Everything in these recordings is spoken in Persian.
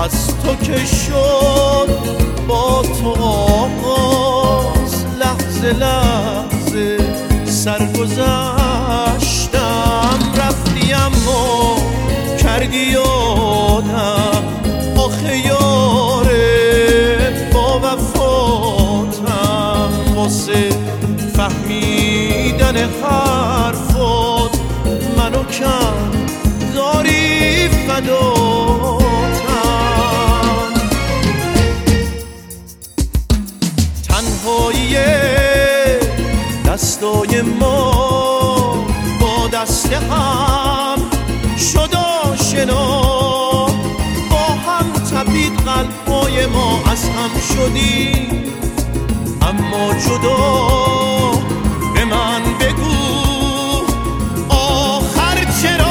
از تو که شد با تو آغاز، لحظه لحظه سرگذشتم رفتی اما کردی یادم، آخه یاره با وفاتم، واسه فهمیدن حرفات منو کم داری فداتم. تنهایی دستای ما با دست هم شد آشنا، با هم تپید قلب‌های ما، از هم شدیم اما جدا. به من بگو آخر چرا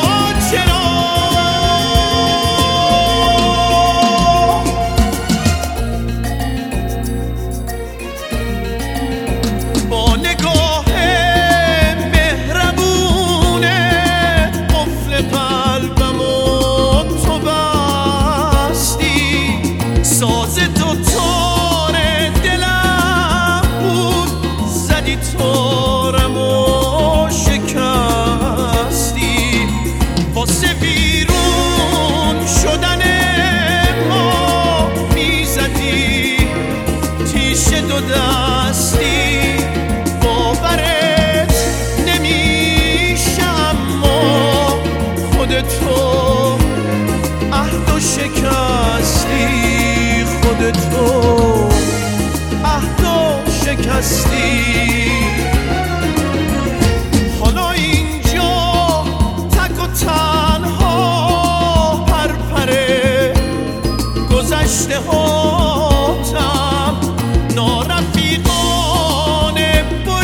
با نگاه مهربونه قفل قلبمو تو بستی، ساز تو تار دلم بود، زدی تارمو شکستی، واسه بیرون شدن ما میزدی تیش دو دستی. باورت نمیشه اما خودتو عهد و شکستی، خودتو عهد و شکستی. حالا اینجا تک و تنها پرپره گذشته هاتم، نارفیقانه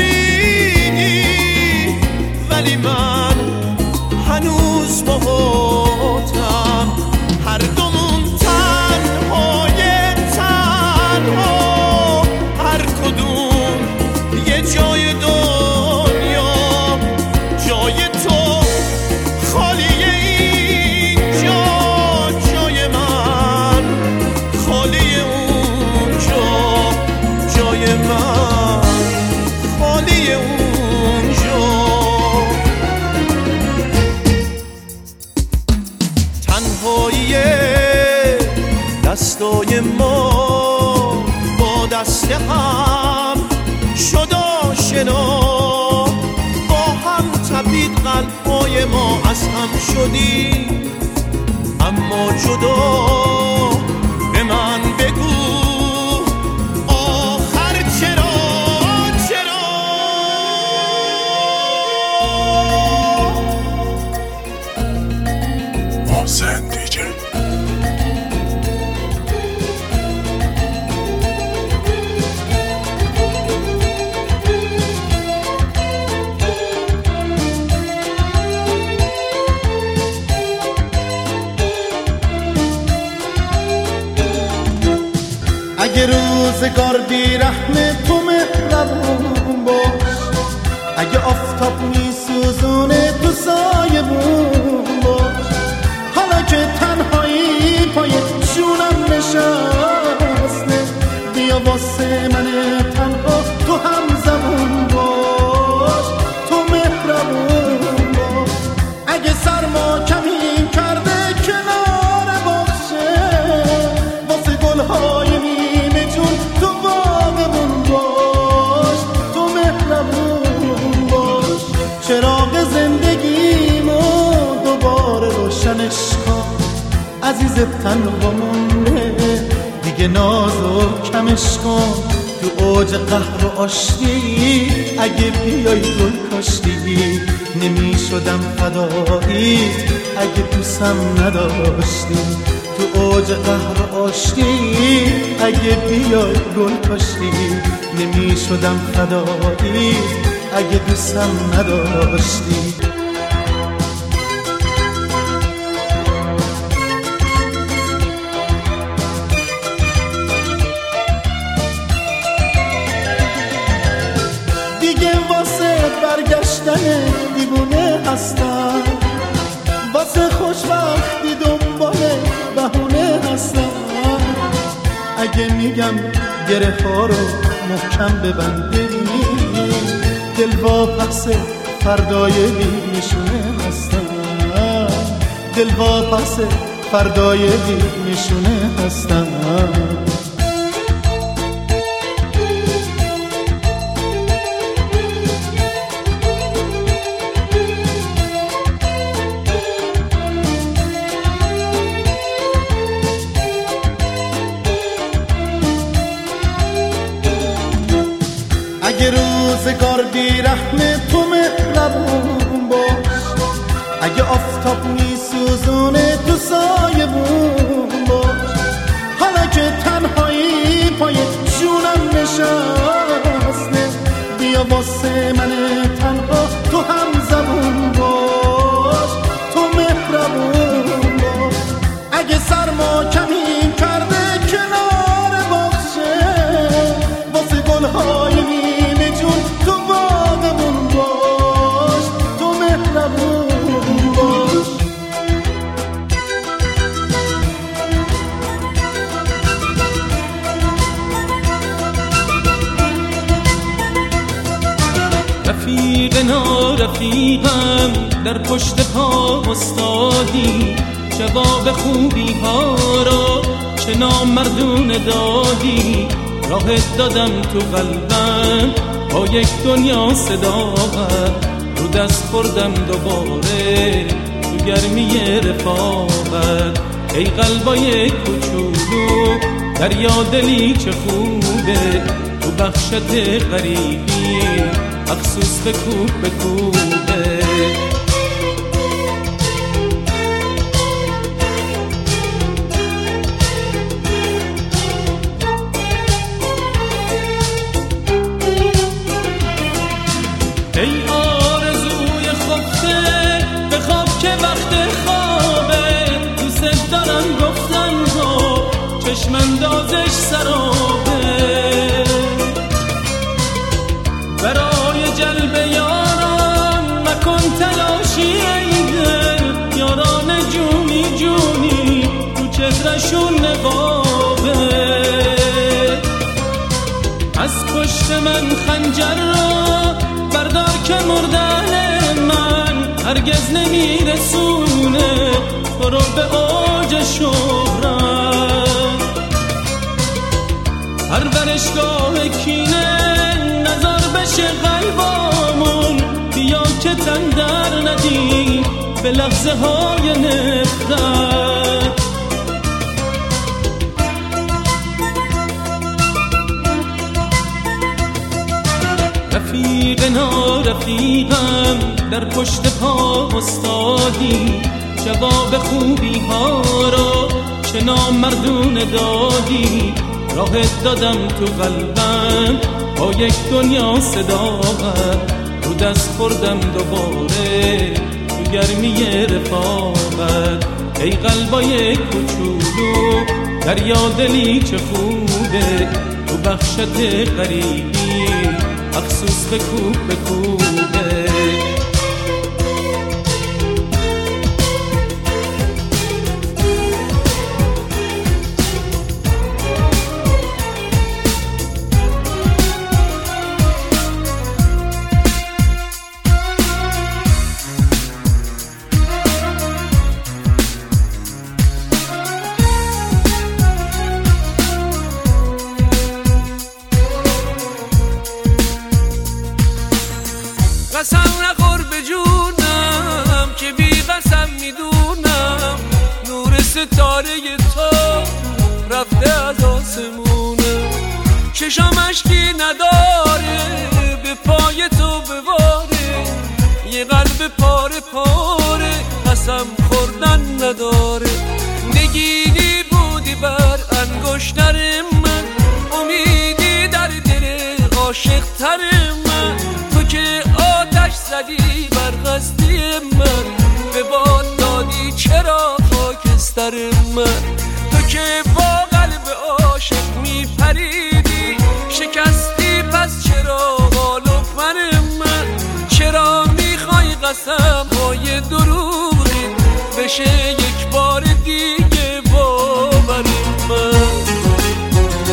بریدی ولی من هنوز باهاتم. هر دومون تنهای تنها، هر کدوم یه جای دنیا، جای تو خالیه اینجا، جای من خالی اونجا، جای من خالی اونجا. تنهایی دستای ما با دست هم شد آشنا، با هم تپید قلب‌های ما، از هم شدیم اما جدا. به من بگو آخر چرا محسن دیجی. اگه روزگار بیرحم تو مهربون باش، اگه آفتاب میسوزونه تو سایبون باش، حالا که تنهایی پای جونم نشسته، بیا واسه من تنها تو هم زبون باش، تو مهربون باش. اگه سرما کمی کرده کنار باشه، واسه گلهای نیمه جون تو باغمون باش، تو مهربون باش. چراغ زندگیمو دوباره روشنش کن، عزیز تنها مونده دیگه نازو کمش کن. تو اوج قهر و آشتی اگه بیای گل کاشتی، نمی شدم فدایی اگه دوستم نداشتی. تو اوج قهر و آشتی اگه بیای گل کاشتی، نمی شدم فدایی اگه دوستم نداشتی. برگشتن دیوونه هستم، واسه خوشبختی دنبال بهونه هستم. اگه میگم گره ها رو محکم ببنده، دل واپس فردای بی نشونه هستم، دل واپس فردای بی نشونه هستم. اگه روزگار بی رحم تو مهربون باش، اگه آفتاب میسوزونه تو سایبون باش، حالا که تنهایی پای جونم نشسته، بیا واسه من تنها تو هم زبون باش، تو مهربون باش. اگه سرما کمی کرده کنار باشه، واسه گلهای تو باغمون باش، تو مهربون باش. رفیقنا رفیقم در پشت پا استادی، جواب خوبی ها را چه نامردونه دادی، راهت دادم تو قلبم با یک دنیا صداقت، رو دست خوردم دوباره تو گرمی رفاقت. ای قلبای کوچولو دریا دلی چه خوبه، تو بخشت غریبی افسوس به کوبه. ای آرزوی خفته بخواب که وقت خوابه، دوست دارم گفتن ها چشم اندازش سرابه، برای جلب یاران مکن تلاشی ای دل، یاران جونی جونی تو چهرشون نقابه. از پشت من خنجر را بردار که مردن من هرگز نمیرسونه تو رو به اوج شهرت. پرورشگاه کینه نظر بشه قلبامون، بیا که تن در ندیم به لحظه های نفرت. رفیقنا رفیقم در پشت پا استادی، جواب خوبی ها را چه نامردونه دادی، راهت دادم تو قلبم با یک دنیا صداقت، رو دست خوردم دوباره تو گرمی رفاقت. ای قلبای کوچولو دریا دلی چه خوبه، تو بخشت غریبی افسوس به کوبه. قسم نخور به جونم که بی قسم میدونم، نور ستاره تو رفته از آسمونه، چشم اشکی نداره به پای تو بواره، یه قلب پاره پاره قسم خوردن نداره. نگینی بودی بر انگشتر من، امیدی در دل عاشق تر من، تو که آتش زدی بر قصدی من، به باد دادی چرا خاکستر من، تو که با قلب عاشق میپریدی شکستی، پس چرا غالب من، چرا میخوای قسم های دروغی بشه یک بار دیگه باور من.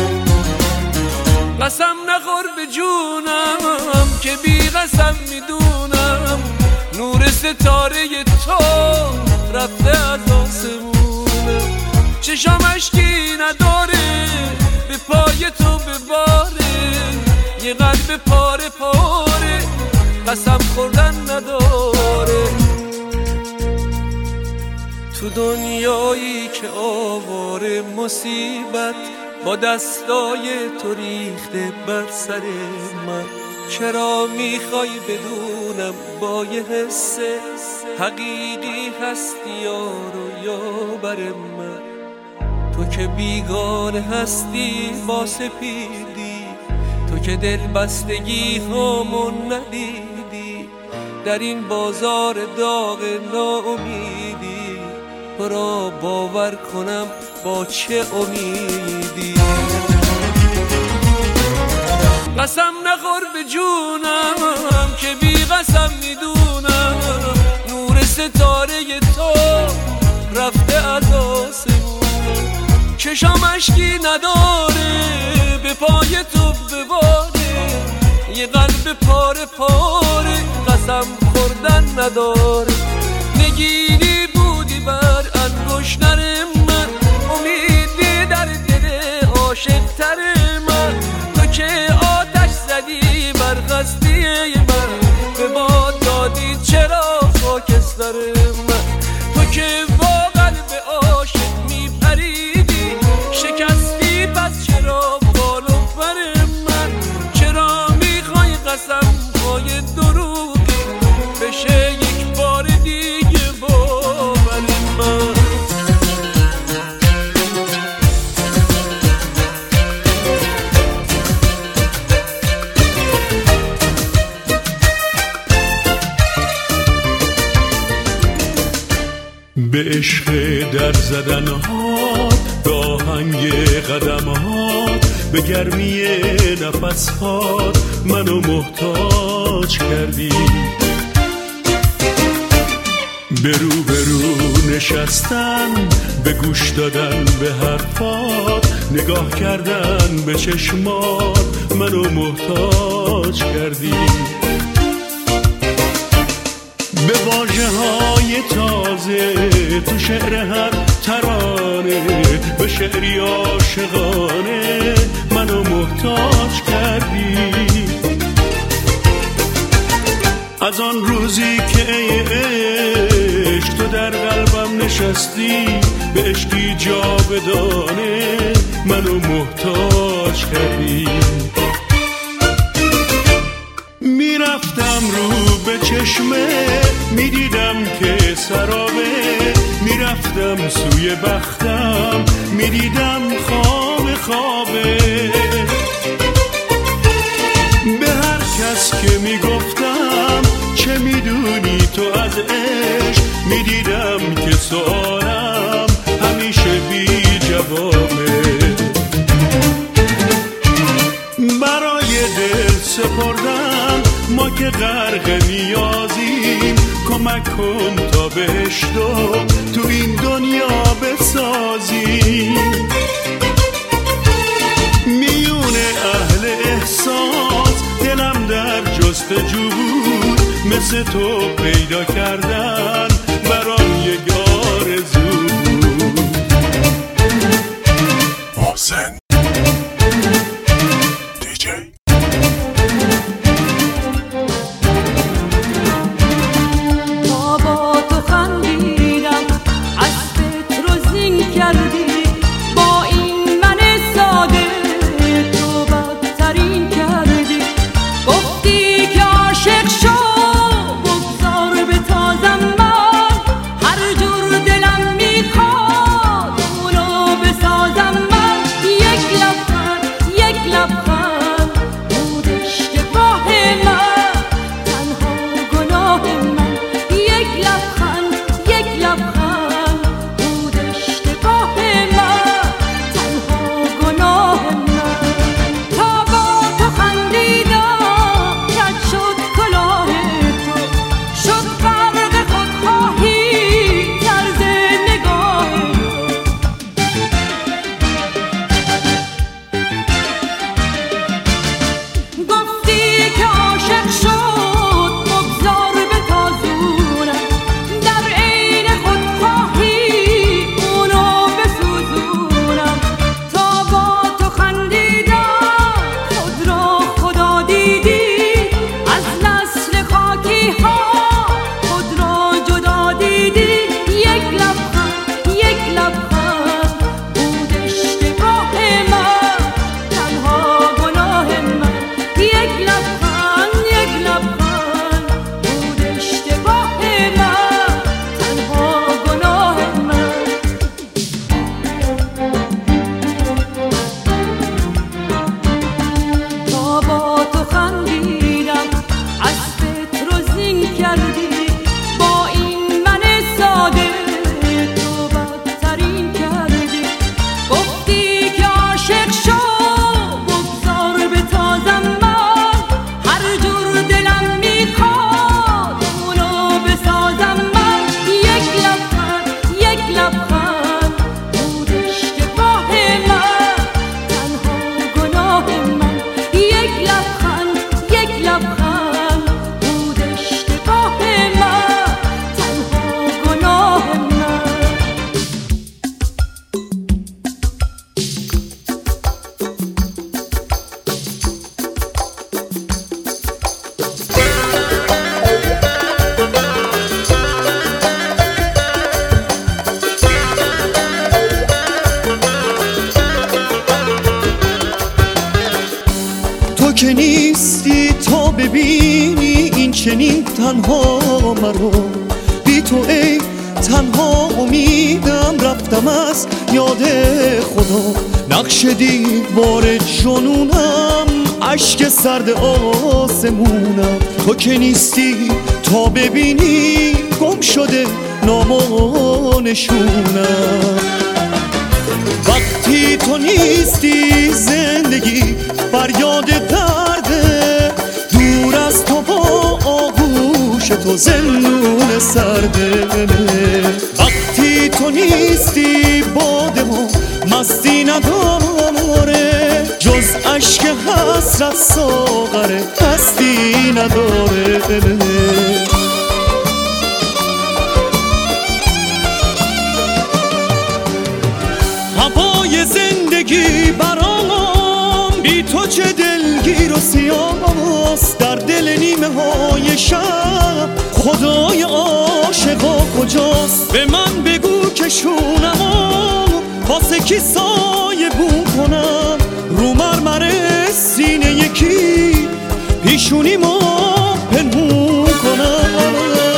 قسم میدونم نور ستاره تو رفته از آسمونه. چشام اشکی نداره به پای تو بباره، یه قلب پاره پاره قسم خوردن نداره. تو دنیایی که آواره مصیبت با دستای تو ریخته بر سر من، چرا میخوای بدونم با یه حس حقیقی هستی یارو یا بر من؟ تو که بیگانه هستی با سپیدی، تو که دل بستگی همون ندیدی، در این بازار داغ ناامیدی تو را باور کنم با چه امیدی؟ قسم نخور به جونم که بی قسم میدونم نور ستاره تو رفته از آسمونه. چشام اشکی نداره به پای تو بباره، یه قلب پاره پاره قسم خوردن نداره. نگینی بودی بر انگشتر من، امیدی در دل عاشق تر من، تو که آتش زدی بر خستی من، به باد دادی چرا خاکستر من. تو که با قلب عاشق میپریدی شکستی، پس چرا بالو پر من؟ چرا میخوای قسم های دروغی بشه یک بار دیگه باور من؟ به عشق در زدنهات، به آهنگ قدمهات، به گرمی نفسهات منو محتاج کردی. به رو نشستن، به گوش دادن به حرفات، نگاه کردن به چشمات منو محتاج کردی. به واژه‌های تازه تو شعر هر ترانه، به شعری عاشقانه منو محتاج کردی. از آن روزی که ای عشق تو در قلبم نشستی، به عشقی جاودانه منو محتاج کردی. میرفتم رو به چشمه، میدیدم که سرابه، میرفتم سوی بختم، میدیدم خواب خوابه. به هر کس که میگفتم چه میدونی تو از عشق، میدیدم که سوالم همیشه بی جوابه. برای دل سپردم ما که غرق نیازیم، کمک کن تا بهشتو تو این دنیا بسازیم. میون اهل احساس دلم در جستجو بود، مثل تو پیدا کردن برام یک آرزو بود. محسن گفتی که عاشق شو بگذار به تازم من، که نیستی تا ببینی این چنین تنها مرا، بی تو ای تنها امیدم رفتم از یاد خدا. نقش دیوار جنونم عشق سرد آسمونم، تو که نیستی تا ببینی گم شده نام و نشونم. وقتی تو نیستی زندگی فریاد درده، دور از تو با آغوش تو زندون سرده. وقتی تو نیستی باده و مستی نداره، جز عشق حسرت ساغره هستی نداره. هوای زندگی برام بی تو چه دلگیر و سیاست، در دل نیمه های شب خدای عاشقا کجاست؟ به من بگو که شونم واسه کی سایه بون کنم، رو مرمر سینه یکی پیشونی ما پنهون کنم.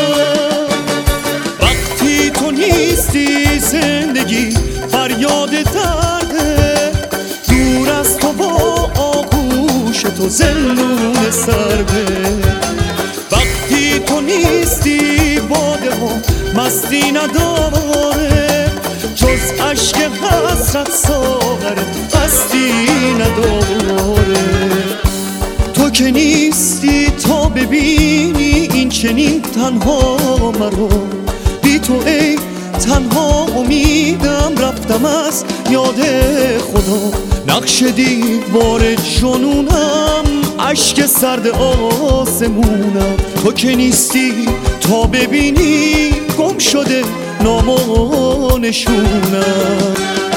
وقتی تو نیستی زندگی فریاد درده، دور از تو با آغوش تو زندون سرده. وقتی تو نیستی باده و مستی نداره، جز عشق حسرت ساغره هستی نداره. تو که نیستی تا ببینی این چنین تنها مرا، بی تو ای تنها امیدم رفتم از یاد خدا. نقش دیوار جنونم عشق سرد آسمونم، تو که نیستی تا ببینی گم شده نام و نشونم.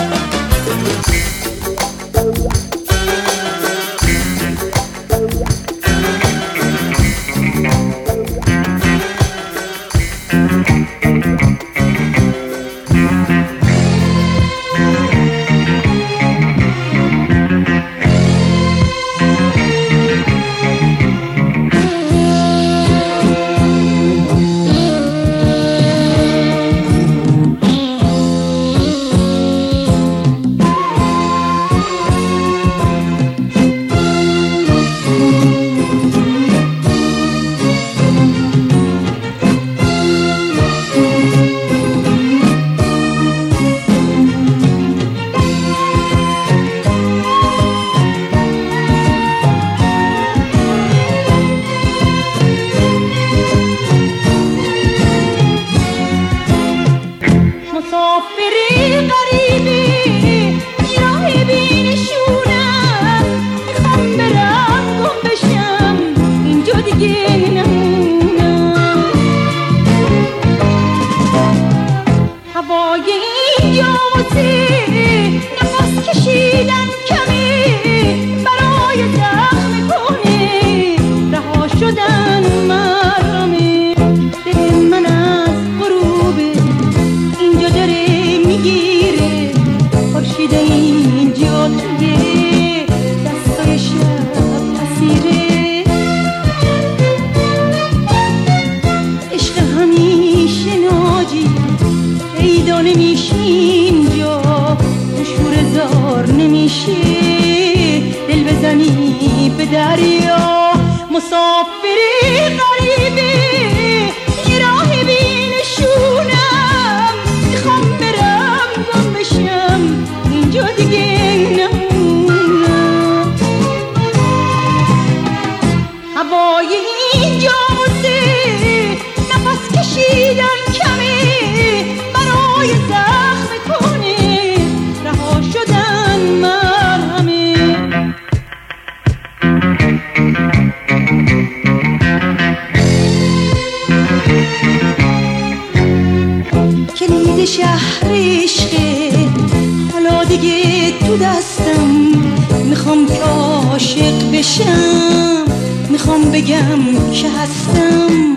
میخوام بگم که هستم.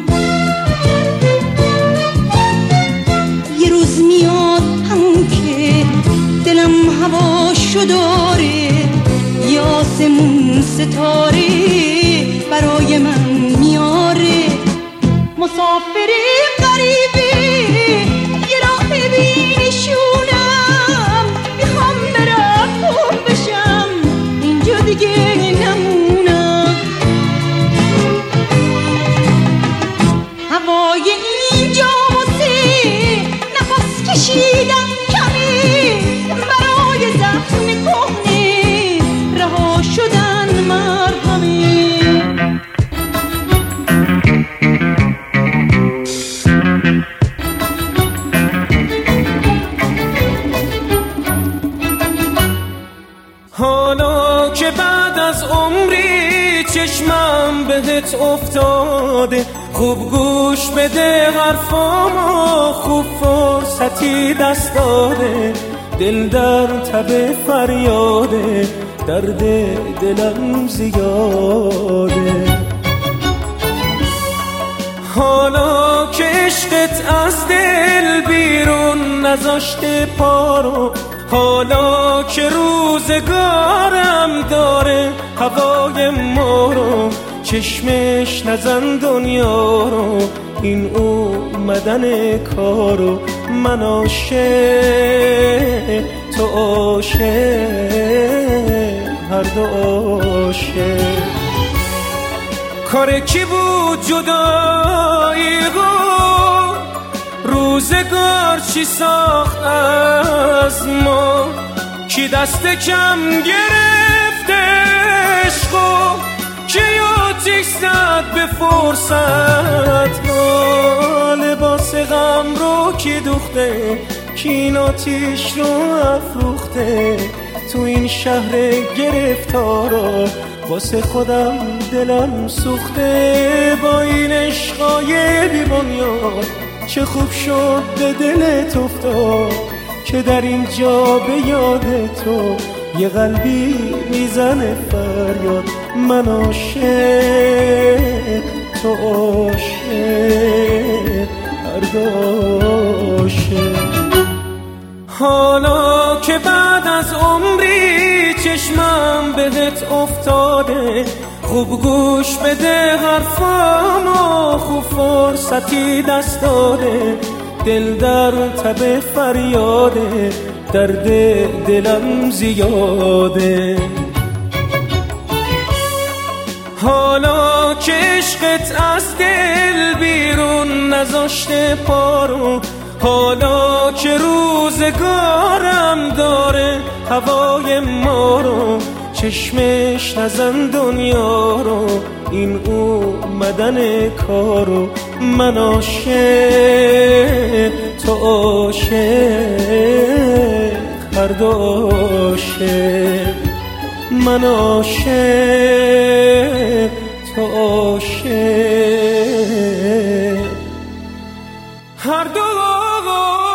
یه روز میاد همون که دلم هواشو داره، روی آسمون ستاره برای من میاره. مسافری غریبی یه راه بینشونم، میخوام برم خوب بشم اینجا دیگه نمونم. هوای اینجا واسه نفس کشیدن کمی، برای زخم کهنه رها شدن مرهمی. حالا که بعد از عمری چشمم بهت افتاده، خوب گوش بده حرفامو، خوب فرصتی دست داده. دل در تب فریاده، درد دلم زیاده. حالا که عشقت از دل بیرون نذاشته پارو، حالا که روزگارم داره هوای ما رو، چشمش نزن دنیا رو، این اومدن کارو. من عاشق تو عاشق، هر دو عاشق. کار کی بود جدایی گفت، روزگار چی ساخت از ما، کی دست کم گرفت عشقو، کی آتیش زد به فرصت ها. لباس غم رو کی دوخته، کی این آتیش رو افروخته. تو این شهر گرفتارا واسه خودم دلم سوخته. با این عشقای بی بنیاد چه خوب شد به دلت افتاد، که در اینجا به یاد تو یه قلبی میزنه فریاد. من عاشق تو عاشق، هر دو عاشق. حالا که بعد از عمری چشمم بهت افتاده، خوب گوش بده حرفامو، خوب فرصتی دست داده. دل در تب فریاده، درد دلم زیاده. حالا که عشقت از دل بیرون نذاشته پارو، حالا که روزگارم داره هوای ما رو، چشمش نزن دنیا رو، این اومدن کارو. من عاشق تو عاشق، هر دو عاشق. من عاشق تو عاشق، هر دو